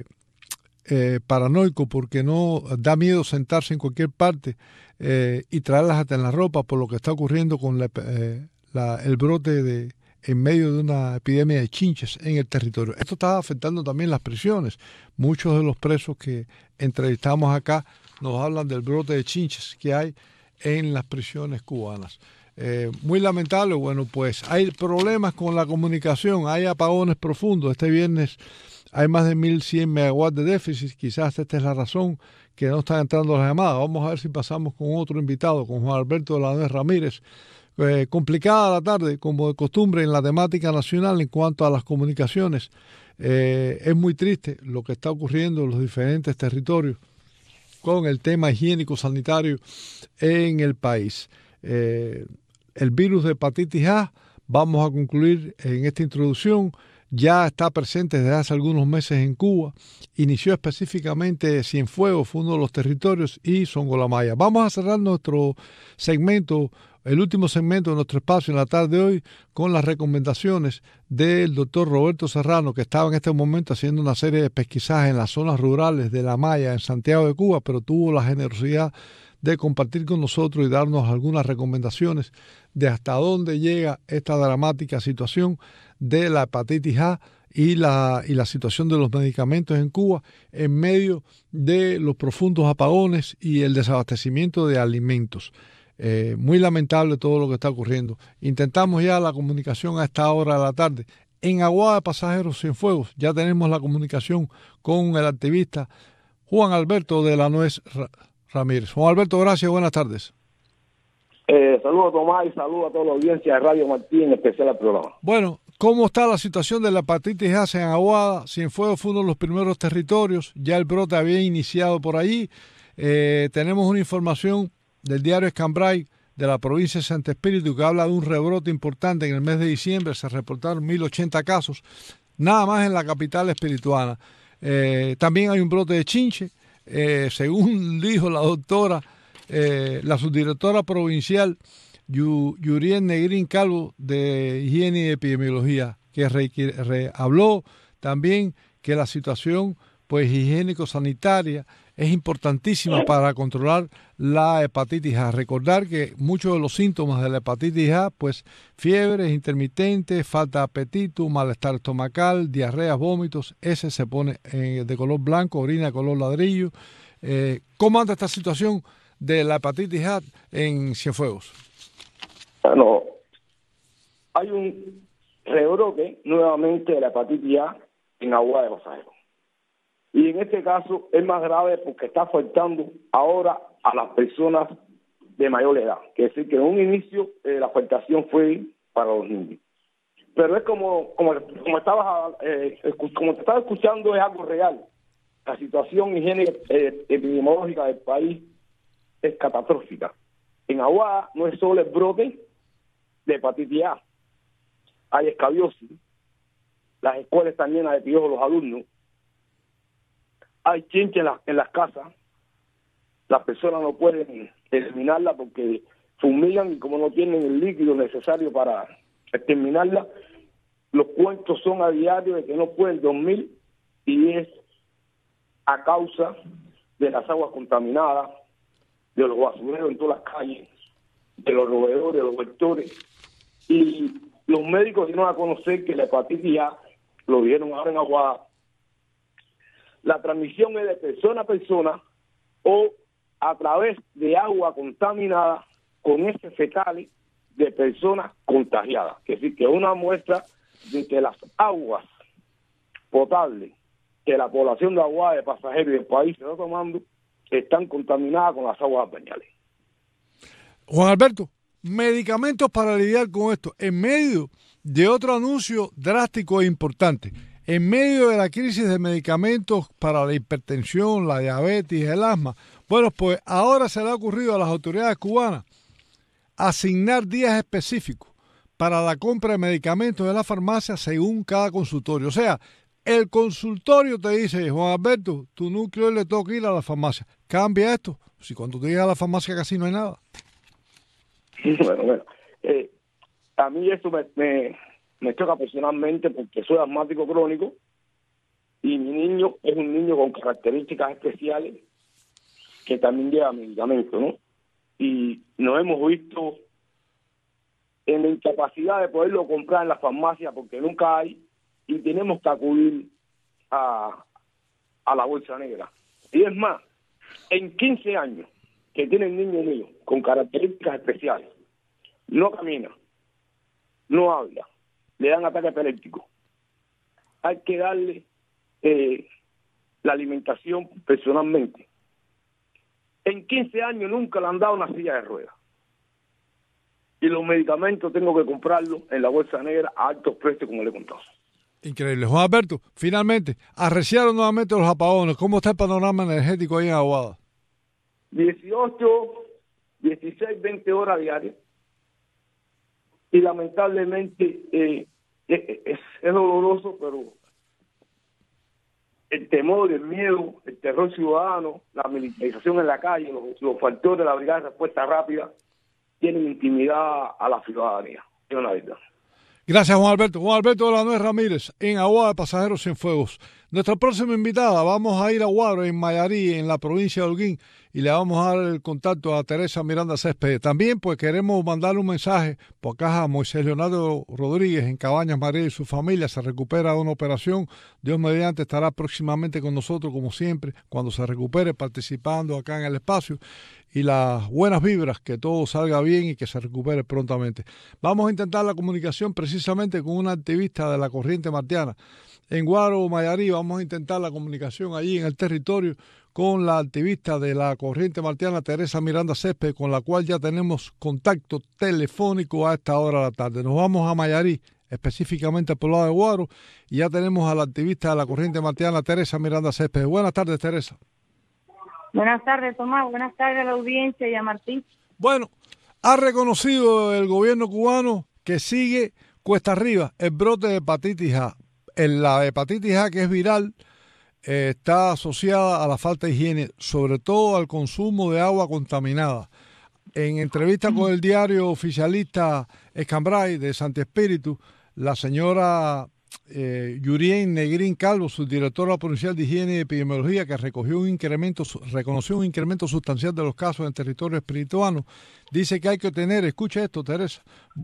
eh, paranoico, porque no da miedo sentarse en cualquier parte eh, y traerlas hasta en la ropa por lo que está ocurriendo con la, eh, la, el brote de en medio de una epidemia de chinches en el territorio. Esto está afectando también las prisiones. Muchos de los presos que entrevistamos acá nos hablan del brote de chinches que hay en las prisiones cubanas. Eh, muy lamentable. Bueno, pues hay problemas con la comunicación, hay apagones profundos. Este viernes hay más de mil cien megawatts de déficit. Quizás esta es la razón que no están entrando las llamadas. Vamos a ver si pasamos con otro invitado, con Juan Alberto de la Nuez Ramírez. Eh, complicada la tarde, como de costumbre en la temática nacional en cuanto a las comunicaciones. Eh, es muy triste lo que está ocurriendo en los diferentes territorios con el tema higiénico-sanitario en el país. Eh, el virus de hepatitis A, vamos a concluir en esta introducción, ya está presente desde hace algunos meses en Cuba. Inició específicamente Cienfuegos, fue uno de los territorios, y Songolamaya. Vamos a cerrar nuestro segmento, el último segmento de nuestro espacio en la tarde de hoy, con las recomendaciones del doctor Roberto Serrano, que estaba en este momento haciendo una serie de pesquisajes en las zonas rurales de La Maya, en Santiago de Cuba, pero tuvo la generosidad de compartir con nosotros y darnos algunas recomendaciones de hasta dónde llega esta dramática situación de la hepatitis A y la, y la situación de los medicamentos en Cuba en medio de los profundos apagones y el desabastecimiento de alimentos. Eh, muy lamentable todo lo que está ocurriendo. Intentamos ya la comunicación a esta hora de la tarde. En Aguada de Pasajeros Cienfuegos ya tenemos la comunicación con el activista Juan Alberto de la Nuez Ramírez. Juan Alberto, gracias, buenas tardes. Eh, saludos a Tomás y saludos a toda la audiencia de Radio Martí, en especial al programa. Bueno, ¿cómo está la situación de la hepatitis A en Aguada? Cienfuegos fue uno de los primeros territorios, ya el brote había iniciado por allí. Eh, tenemos una información del diario Escambray de la provincia de Santi Espíritus que habla de un rebrote importante. En el mes de diciembre se reportaron mil ochenta casos, nada más en la capital espirituana. Eh, también hay un brote de chinche, eh, según dijo la doctora, eh, la subdirectora provincial Yurien Negrín Calvo de Higiene y Epidemiología, que re, re, habló también que la situación pues higiénico-sanitaria es importantísima para controlar la hepatitis A. Recordar que muchos de los síntomas de la hepatitis A, pues fiebres intermitentes, falta de apetito, malestar estomacal, diarreas, vómitos, ese se pone eh, de color blanco, orina de color ladrillo. Eh, ¿Cómo anda esta situación de la hepatitis A en Cienfuegos? Bueno, hay un rebrote nuevamente de la hepatitis A en Aguada de Pasajeros. Y en este caso es más grave porque está afectando ahora a las personas de mayor edad. Es decir, que en un inicio eh, la afectación fue para los niños. pero es como como, como estabas eh, como te estaba escuchando, es algo real. La situación higiénica eh, epidemiológica del país es catastrófica. En Aguada no es solo el brote de hepatitis A, hay escabiosis, las escuelas están llenas de piojos los alumnos, hay chinches en, la, en las casas, las personas no pueden eliminarla porque fumigan y como no tienen el líquido necesario para exterminarla, los cuentos son a diario de que no pueden dormir y es a causa de las aguas contaminadas, de los basureros en todas las calles, de los roedores, de los vectores. Y los médicos dieron a conocer que la hepatitis A, lo vieron ahora en Aguada, la transmisión es de persona a persona o a través de agua contaminada con heces fecales de personas contagiadas. Es decir, que es una muestra de que las aguas potables que la población de Aguada, de pasajeros y del país se está tomando están contaminadas con las aguas bañales. Juan Alberto, medicamentos para lidiar con esto, en medio de otro anuncio drástico e importante, en medio de la crisis de medicamentos para la hipertensión, la diabetes, el asma. Bueno, pues ahora se le ha ocurrido a las autoridades cubanas asignar días específicos para la compra de medicamentos de la farmacia según cada consultorio. O sea, el consultorio te dice, Juan Alberto, tu núcleo le toca ir a la farmacia. Cambia esto. Si cuando tú llegas a la farmacia casi no hay nada. Bueno, bueno. Eh, a mí eso me, me, me choca personalmente porque soy asmático crónico y mi niño es un niño con características especiales que también lleva medicamentos, ¿no? Y nos hemos visto en la incapacidad de poderlo comprar en la farmacia porque nunca hay y tenemos que acudir a, a la bolsa negra. Y es más, en quince años que tiene el niño mío con características especiales, no camina, no habla, le dan ataque epiléptico, hay que darle eh, la alimentación personalmente. En quince años nunca le han dado una silla de ruedas. Y los medicamentos tengo que comprarlos en la bolsa negra a altos precios, como le he contado. Increíble. Juan Alberto, finalmente, arreciaron nuevamente los apagones. ¿Cómo está el panorama energético ahí en Aguada? dieciocho, dieciséis, veinte horas diarias. Y lamentablemente eh, es, es, es doloroso, pero el temor, el miedo, el terror ciudadano, la militarización en la calle, los, los factores de la Brigada de Respuesta Rápida tienen intimidad a la ciudadanía. Es una verdad. Gracias, Juan Alberto. Juan Alberto de la Nuez Ramírez, en Aguada de Pasajeros Cienfuegos. Nuestra próxima invitada, vamos a ir a Guaro, en Mayarí, en la provincia de Holguín, y le vamos a dar el contacto a Teresa Miranda Céspedes. También, pues, queremos mandarle un mensaje por acá a Moisés Leonardo Rodríguez, en Cabañas María, y su familia. Se recupera de una operación. Dios mediante estará próximamente con nosotros, como siempre, cuando se recupere, participando acá en el espacio. Y las buenas vibras, que todo salga bien y que se recupere prontamente. Vamos a intentar la comunicación precisamente con una activista de la Corriente Martiana. En Guaro, Mayarí, vamos a intentar la comunicación allí en el territorio con la activista de la Corriente Martiana, Teresa Miranda Céspedes, con la cual ya tenemos contacto telefónico a esta hora de la tarde. Nos vamos a Mayarí, específicamente al poblado de Guaro, y ya tenemos a la activista de la Corriente Martiana, Teresa Miranda Céspedes. Buenas tardes, Teresa. Buenas tardes, Tomás. Buenas tardes a la audiencia y a Martín. Bueno, ha reconocido el gobierno cubano que sigue cuesta arriba el brote de hepatitis A. En la hepatitis A, que es viral, eh, está asociada a la falta de higiene, sobre todo al consumo de agua contaminada. En entrevista con el diario oficialista Escambray de Santi Espíritu, la señora Eh, Yurien Negrín Calvo, subdirectora provincial de Higiene y Epidemiología, que recogió un incremento, reconoció un incremento sustancial de los casos en el territorio espirituano, dice que hay que tener, escucha esto, Teresa,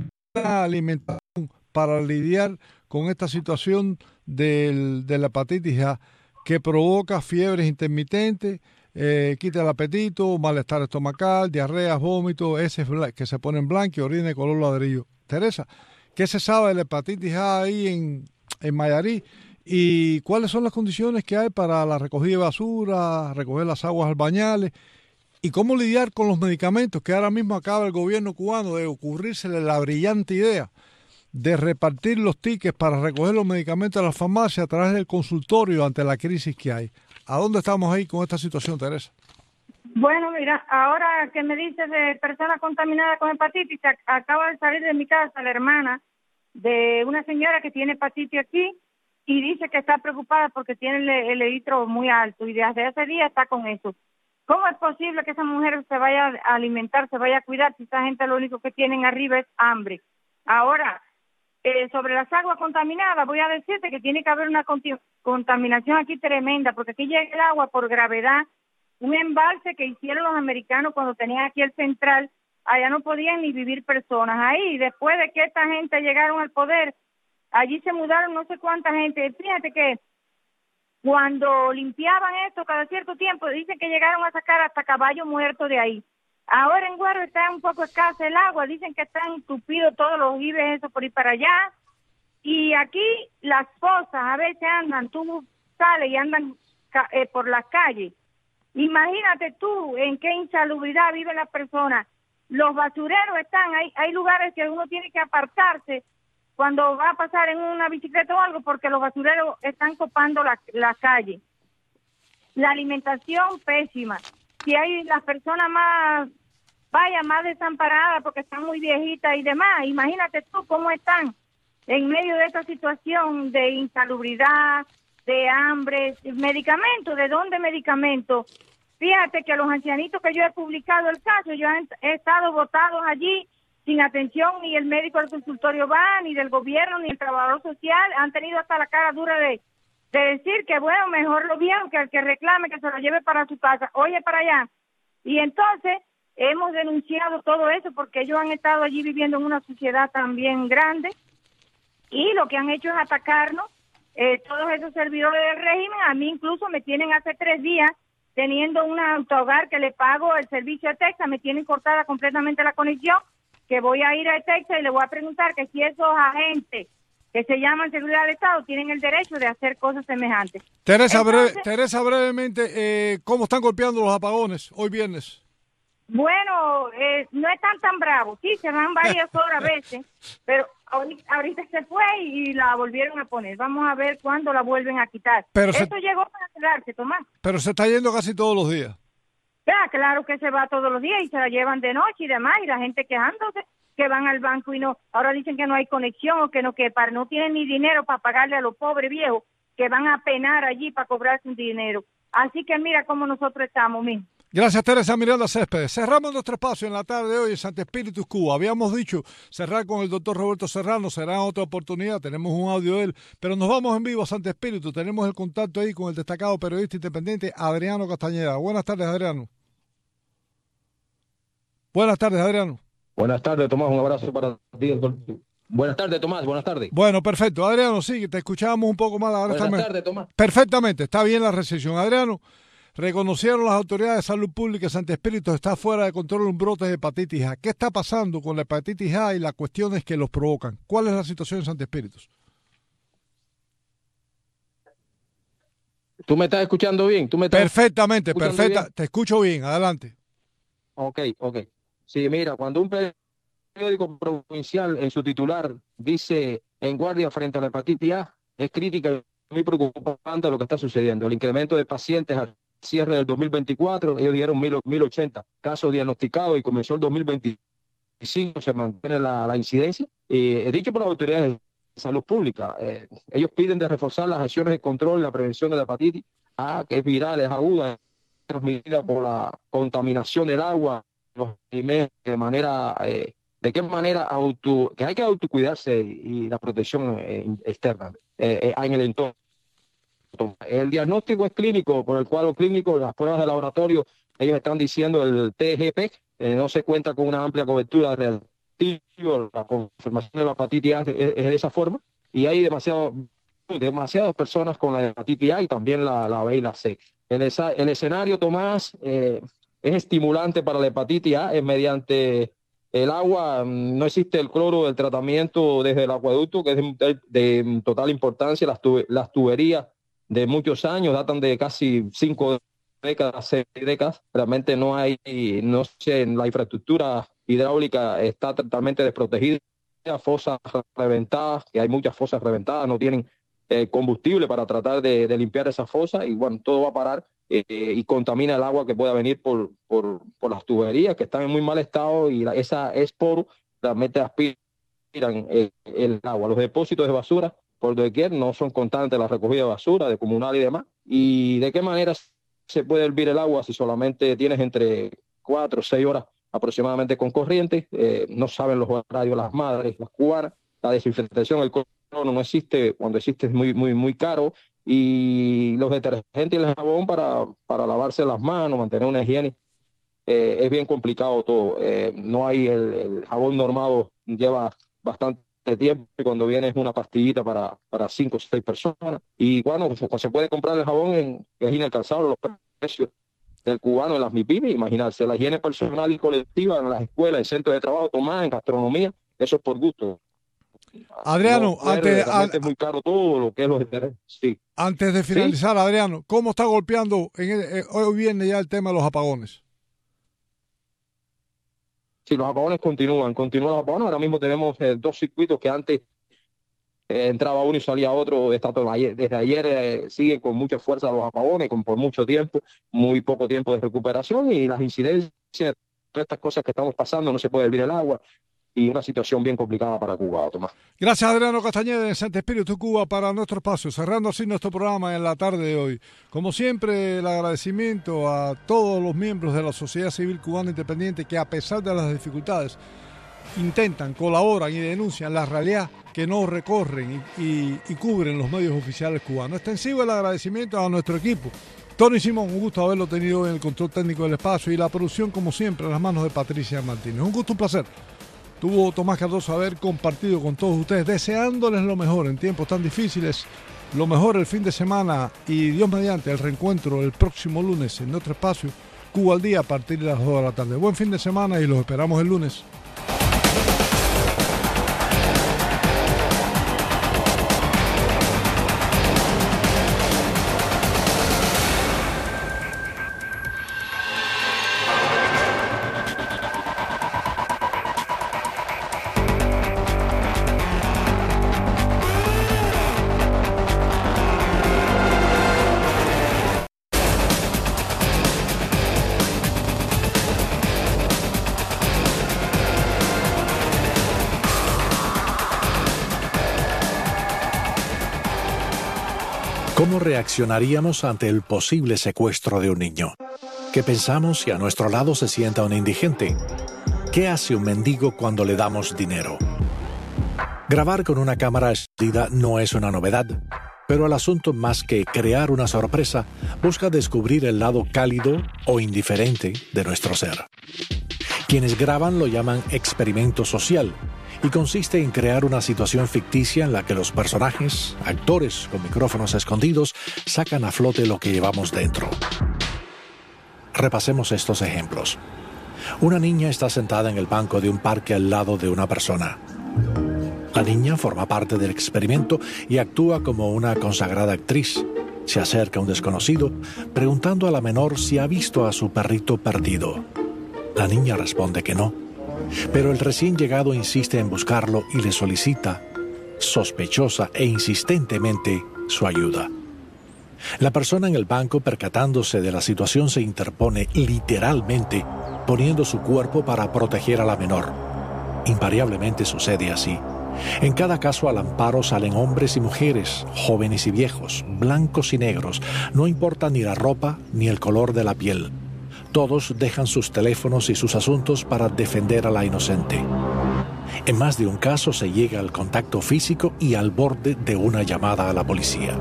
una alimentación para lidiar con esta situación del, de la hepatitis A, que provoca fiebres intermitentes, eh, quita el apetito, malestar estomacal, diarreas, vómitos, heces que se ponen blancos y orina de color ladrillo. Teresa, ¿qué se sabe de la hepatitis A ahí en, en Mayarí? ¿Y cuáles son las condiciones que hay para la recogida de basura, recoger las aguas albañales? ¿Y cómo lidiar con los medicamentos que ahora mismo acaba el gobierno cubano de ocurrírsele la brillante idea de repartir los tickets para recoger los medicamentos de la farmacia a través del consultorio ante la crisis que hay. ¿A dónde estamos ahí con esta situación, Teresa? Bueno, mira, ahora que me dices de personas contaminadas con hepatitis, acaba de salir de mi casa la hermana de una señora que tiene hepatitis aquí y dice que está preocupada porque tiene el, el eritro muy alto y desde ese día está con eso. ¿Cómo es posible que esa mujer se vaya a alimentar, se vaya a cuidar si esa gente lo único que tienen arriba es hambre? Ahora, eh, sobre las aguas contaminadas, voy a decirte que tiene que haber una conti- contaminación aquí tremenda, porque aquí llega el agua por gravedad, un embalse que hicieron los americanos cuando tenían aquí el central, allá no podían ni vivir personas. Ahí, después de que esta gente llegaron al poder, allí se mudaron no sé cuánta gente. Fíjate que cuando limpiaban esto cada cierto tiempo, dicen que llegaron a sacar hasta caballo muerto de ahí. Ahora en Guaro está un poco escasa el agua, dicen que están entupidos todos los ibes, eso por ir para allá. Y aquí las fosas a veces andan, tú sales y andan eh, por las calles. Imagínate tú en qué insalubridad viven las personas. Los basureros están, hay, hay lugares que uno tiene que apartarse cuando va a pasar en una bicicleta o algo, porque los basureros están copando la, la calle. La alimentación pésima. Si hay las personas más, vaya, más desamparadas porque están muy viejitas y demás, imagínate tú cómo están en medio de esta situación de insalubridad, de hambre, medicamentos, ¿de dónde medicamentos? Fíjate que los ancianitos que yo he publicado el caso, yo he, he estado votados allí sin atención, ni el médico del consultorio va, ni del gobierno, ni el trabajador social, han tenido hasta la cara dura de, de decir que bueno, mejor lo vieron que el que reclame que se lo lleve para su casa, oye para allá. Y entonces hemos denunciado todo eso porque ellos han estado allí viviendo en una sociedad también grande y lo que han hecho es atacarnos, eh, todos esos servidores del régimen. A mí incluso me tienen hace tres días teniendo un autohogar que le pago el servicio de Texas, me tienen cortada completamente la conexión, que voy a ir a Texas y le voy a preguntar que si esos agentes que se llaman seguridad del Estado tienen el derecho de hacer cosas semejantes. Teresa, Entonces, breve, Teresa brevemente, eh, ¿cómo están golpeando los apagones hoy viernes? Bueno, eh, no están tan bravos, sí, se van varias horas a veces, pero ahorita, ahorita se fue y la volvieron a poner. Vamos a ver cuándo la vuelven a quitar. Pero Esto se, llegó para quedarse, Tomás. Pero se está yendo casi todos los días. Ya, claro que se va todos los días y se la llevan de noche y demás, y la gente quejándose que van al banco y no, ahora dicen que no hay conexión o que no, que para, no tienen ni dinero para pagarle a los pobres viejos que van a penar allí para cobrarse un dinero. Así que mira cómo nosotros estamos, mismo. Gracias, Teresa Miranda Céspedes. Cerramos nuestro espacio en la tarde de hoy en Santa Espíritus, Cuba. Habíamos dicho cerrar con el doctor Roberto Serrano, será otra oportunidad, tenemos un audio de él, pero nos vamos en vivo a Santa Espíritus. Tenemos el contacto ahí con el destacado periodista independiente Adriano Castañeda. Buenas tardes, Adriano. Buenas tardes, Adriano. Buenas tardes, Tomás. Un abrazo para ti, doctor. Buenas tardes, Tomás. Buenas tardes. Bueno, perfecto. Adriano, sí, te escuchábamos un poco mal. Ahora Buenas está tardes, Tomás. Perfectamente, está bien la recepción. Adriano, reconocieron las autoridades de salud pública que Santa Espíritus está fuera de control un brote de hepatitis A. ¿Qué está pasando con la hepatitis A y las cuestiones que los provocan? ¿Cuál es la situación en Santa Espíritus? ¿Tú me estás escuchando bien? ¿Tú me estás Perfectamente, perfecta. bien? Te escucho bien. Adelante. Ok, ok. Sí, mira, cuando un periódico provincial en su titular dice en guardia frente a la hepatitis A, es crítica y muy preocupante lo que está sucediendo. El incremento de pacientes al cierre del dos mil veinticuatro, ellos dieron mil ochenta casos diagnosticados y comenzó el dos mil veinticinco, se mantiene la, la incidencia. Eh, dicho por las autoridades de salud pública, eh, ellos piden de reforzar las acciones de control y la prevención de la hepatitis A, que es viral, es aguda, es transmitida por la contaminación del agua, los alimentos, de manera, eh, de qué manera auto, que hay que autocuidarse y la protección eh, externa eh, eh, en el entorno. El diagnóstico es clínico, por el cuadro clínico, las pruebas de laboratorio, ellos están diciendo el T G P, eh, no se cuenta con una amplia cobertura reactiva, la confirmación de la hepatitis A es, es de esa forma, y hay demasiado, demasiadas personas con la hepatitis A y también la, la B y la C. El, esa, el escenario, Tomás, eh, es estimulante para la hepatitis A, es mediante el agua, no existe el cloro del tratamiento desde el acueducto, que es de, de, de total importancia, las, tube, las tuberías de muchos años, datan de casi cinco décadas, seis décadas, realmente no hay, no sé, la infraestructura hidráulica está totalmente desprotegida fosas reventadas, que hay muchas fosas reventadas, no tienen eh, combustible para tratar de, de limpiar esas fosas, y bueno, todo va a parar eh, y contamina el agua que pueda venir por, por, por las tuberías, que están en muy mal estado, y la, esa esporo realmente aspiran el, el agua. Los depósitos de basura por doquier no son constantes, la recogida de basura, de comunal y demás. ¿Y de qué manera se puede hervir el agua si solamente tienes entre cuatro o seis horas aproximadamente con corriente? Eh, no saben los horarios las madres, las cubanas. La desinfectación, el cloro no existe, cuando existe es muy, muy, muy caro. Y los detergentes y el jabón para, para lavarse las manos, mantener una higiene, eh, es bien complicado todo. Eh, no hay el, el jabón normado, lleva bastante tiempo, y cuando viene es una pastillita para, para cinco o seis personas. Y bueno, pues, se puede comprar el jabón en, es inalcanzable los precios del cubano en las MIPYME. Imaginarse la higiene personal y colectiva en las escuelas, en centros de trabajo, tomada en gastronomía, eso es por gusto. Adriano, no, antes, realmente es muy caro todo lo que es los sí. Antes de finalizar, ¿sí? Adriano, ¿cómo está golpeando en el, eh, hoy viene ya el tema de los apagones? Sí, los apagones continúan, continúan los apagones. Ahora mismo tenemos eh, dos circuitos que antes eh, entraba uno y salía otro. Está todo, desde ayer eh, siguen con mucha fuerza los apagones, con por mucho tiempo, muy poco tiempo de recuperación, y las incidencias, todas estas cosas que estamos pasando, no se puede hervir el agua, y una situación bien complicada para Cuba, Tomás. Gracias, Adriano Castañeda, en Santo Espíritu, Cuba, para nuestro espacio, cerrando así nuestro programa en la tarde de hoy. Como siempre, el agradecimiento a todos los miembros de la sociedad civil cubana independiente que, a pesar de las dificultades, intentan, colaboran y denuncian la realidad que no recorren y, y, y cubren los medios oficiales cubanos. Extensivo el agradecimiento a nuestro equipo. Tony Simón, un gusto haberlo tenido en el control técnico del espacio, y la producción, como siempre, en las manos de Patricia Martínez. Un gusto, un placer. Tuvo Tomás Cardoso haber compartido con todos ustedes, deseándoles lo mejor en tiempos tan difíciles, lo mejor el fin de semana, y Dios mediante el reencuentro el próximo lunes en nuestro espacio, Cuba al Día, a partir de las dos de la tarde. Buen fin de semana y los esperamos el lunes. ¿Cómo reaccionaríamos ante el posible secuestro de un niño? ¿Qué pensamos si a nuestro lado se sienta un indigente? ¿Qué hace un mendigo cuando le damos dinero? Grabar con una cámara escondida no es una novedad, pero el asunto, más que crear una sorpresa, busca descubrir el lado cálido o indiferente de nuestro ser. Quienes graban lo llaman experimento social, y consiste en crear una situación ficticia en la que los personajes, actores con micrófonos escondidos, sacan a flote lo que llevamos dentro. Repasemos estos ejemplos. Una niña está sentada en el banco de un parque al lado de una persona. La niña forma parte del experimento y actúa como una consagrada actriz. Se acerca a un desconocido, preguntando a la menor si ha visto a su perrito perdido. La niña responde que no. Pero el recién llegado insiste en buscarlo y le solicita, sospechosa e insistentemente, su ayuda. La persona en el banco, percatándose de la situación, se interpone literalmente, poniendo su cuerpo para proteger a la menor. Invariablemente sucede así. En cada caso al amparo salen hombres y mujeres, jóvenes y viejos, blancos y negros. No importa ni la ropa ni el color de la piel. Todos dejan sus teléfonos y sus asuntos para defender a la inocente. En más de un caso se llega al contacto físico y al borde de una llamada a la policía.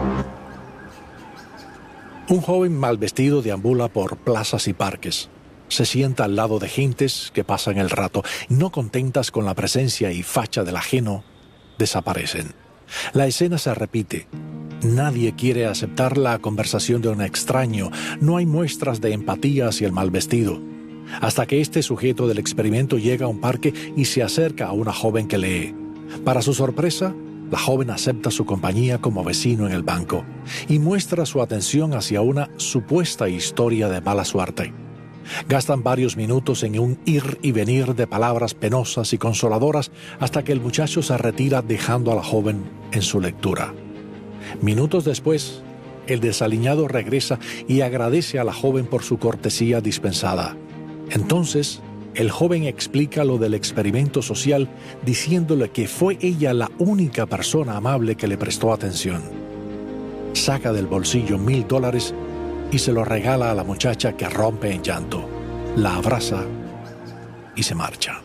Un joven mal vestido deambula por plazas y parques. Se sienta al lado de gentes que pasan el rato. No contentas con la presencia y facha del ajeno, desaparecen. La escena se repite. Nadie quiere aceptar la conversación de un extraño. No hay muestras de empatía hacia el mal vestido. Hasta que este sujeto del experimento llega a un parque y se acerca a una joven que lee. Para su sorpresa, la joven acepta su compañía como vecino en el banco y muestra su atención hacia una supuesta historia de mala suerte. Gastan varios minutos en un ir y venir de palabras penosas y consoladoras hasta que el muchacho se retira dejando a la joven en su lectura. Minutos después, el desaliñado regresa y agradece a la joven por su cortesía dispensada. Entonces, el joven explica lo del experimento social diciéndole que fue ella la única persona amable que le prestó atención. Saca del bolsillo mil dólares y se lo regala a la muchacha, que rompe en llanto, la abraza y se marcha.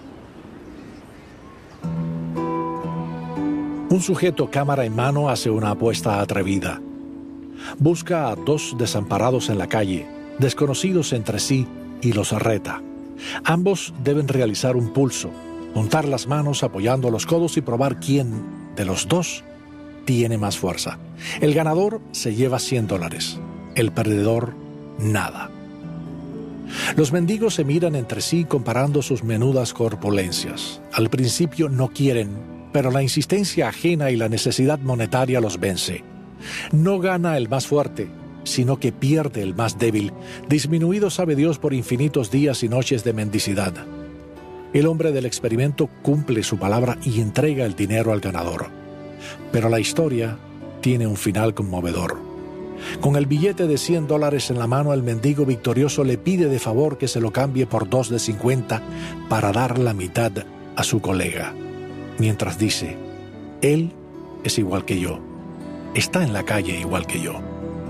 Un sujeto cámara en mano hace una apuesta atrevida. Busca a dos desamparados en la calle, desconocidos entre sí, y los reta. Ambos deben realizar un pulso, juntar las manos apoyando los codos y probar quién de los dos tiene más fuerza. El ganador se lleva cien dólares, el perdedor nada. Los mendigos se miran entre sí comparando sus menudas corpulencias. Al principio no quieren, pero la insistencia ajena y la necesidad monetaria los vence. No gana el más fuerte, sino que pierde el más débil, disminuido sabe Dios por infinitos días y noches de mendicidad. El hombre del experimento cumple su palabra y entrega el dinero al ganador. Pero la historia tiene un final conmovedor. Con el billete de cien dólares en la mano, el mendigo victorioso le pide de favor que se lo cambie por dos de cincuenta para dar la mitad a su colega, mientras dice: él es igual que yo, está en la calle igual que yo.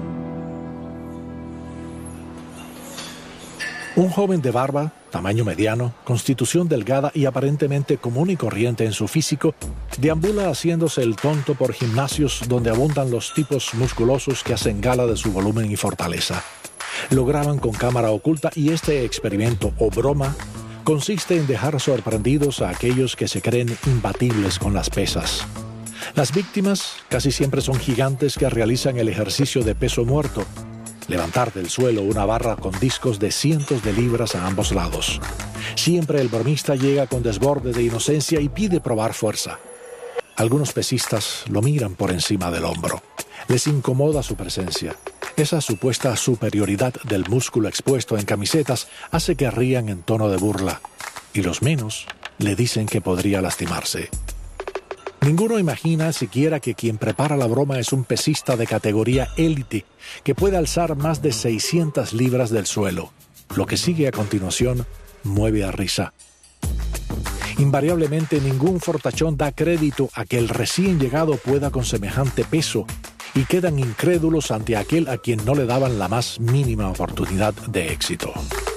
Un joven de barba, tamaño mediano, constitución delgada y aparentemente común y corriente en su físico, deambula haciéndose el tonto por gimnasios donde abundan los tipos musculosos que hacen gala de su volumen y fortaleza. Lo graban con cámara oculta y este experimento o broma consiste en dejar sorprendidos a aquellos que se creen imbatibles con las pesas. Las víctimas casi siempre son gigantes que realizan el ejercicio de peso muerto, levantar del suelo una barra con discos de cientos de libras a ambos lados. Siempre el bromista llega con desborde de inocencia y pide probar fuerza. Algunos pesistas lo miran por encima del hombro. Les incomoda su presencia. Esa supuesta superioridad del músculo expuesto en camisetas hace que rían en tono de burla, y los menos le dicen que podría lastimarse. Ninguno imagina siquiera que quien prepara la broma es un pesista de categoría élite que puede alzar más de seiscientas libras del suelo. Lo que sigue a continuación mueve a risa. Invariablemente ningún fortachón da crédito a que el recién llegado pueda con semejante peso y quedan incrédulos ante aquel a quien no le daban la más mínima oportunidad de éxito.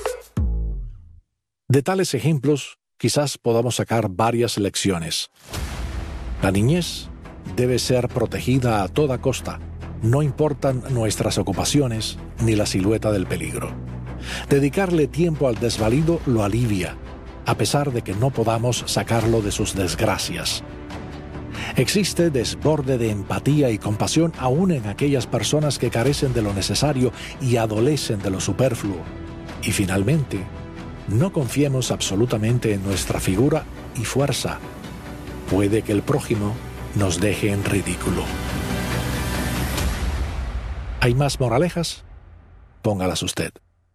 De tales ejemplos, quizás podamos sacar varias lecciones. La niñez debe ser protegida a toda costa, no importan nuestras ocupaciones ni la silueta del peligro. Dedicarle tiempo al desvalido lo alivia, a pesar de que no podamos sacarlo de sus desgracias. Existe desborde de empatía y compasión aún en aquellas personas que carecen de lo necesario y adolecen de lo superfluo. Y finalmente, no confiemos absolutamente en nuestra figura y fuerza. Puede que el prójimo nos deje en ridículo. ¿Hay más moralejas? Póngalas usted.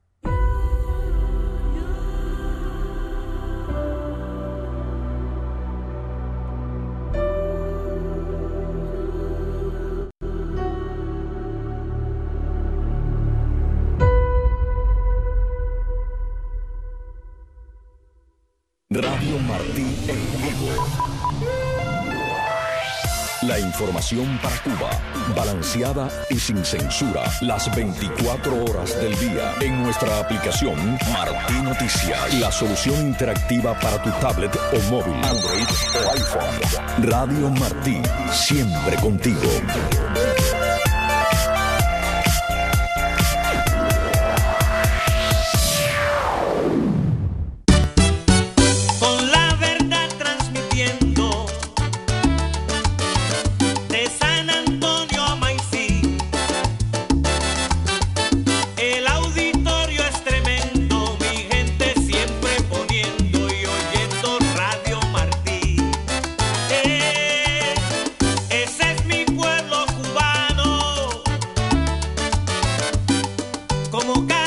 Radio Martí en vivo. La información para Cuba, balanceada y sin censura, las veinticuatro horas del día en nuestra aplicación Martí Noticias, la solución interactiva para tu tablet o móvil, Android o iPhone. Radio Martí, siempre contigo. Como